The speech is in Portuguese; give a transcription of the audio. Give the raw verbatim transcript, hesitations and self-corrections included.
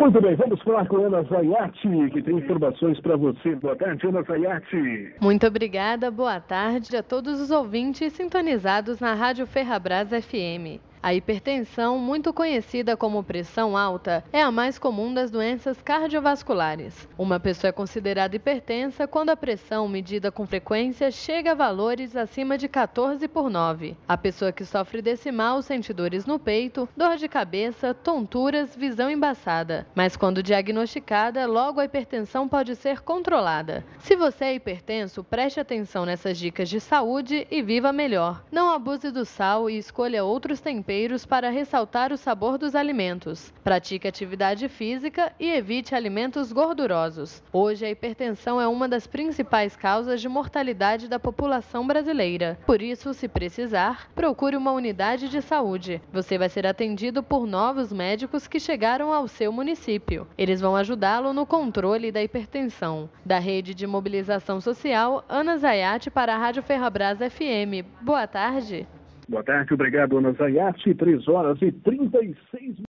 Muito bem, vamos falar com a Ana Zayati, que tem informações para você. Boa tarde, Ana Zayati. Muito obrigada, boa tarde a todos os ouvintes sintonizados na Rádio Ferrabras F M. A hipertensão, muito conhecida como pressão alta, é a mais comum das doenças cardiovasculares. Uma pessoa é considerada hipertensa quando a pressão medida com frequência chega a valores acima de quatorze por nove. A pessoa que sofre desse mal sente dores no peito, dor de cabeça, tonturas, visão embaçada. Mas quando diagnosticada, logo a hipertensão pode ser controlada. Se você é hipertenso, preste atenção nessas dicas de saúde e viva melhor. Não abuse do sal e escolha outros temperos para ressaltar o sabor dos alimentos. Pratique atividade física e evite alimentos gordurosos. Hoje, a hipertensão é uma das principais causas de mortalidade da população brasileira. Por isso, se precisar, procure uma unidade de saúde. Você vai ser atendido por novos médicos que chegaram ao seu município. Eles vão ajudá-lo no controle da hipertensão. Da Rede de Mobilização Social, Ana Zayati para a Rádio Ferrabras F M. Boa tarde. Boa tarde, obrigado, Ana Zayati. três horas e trinta e seis minutos.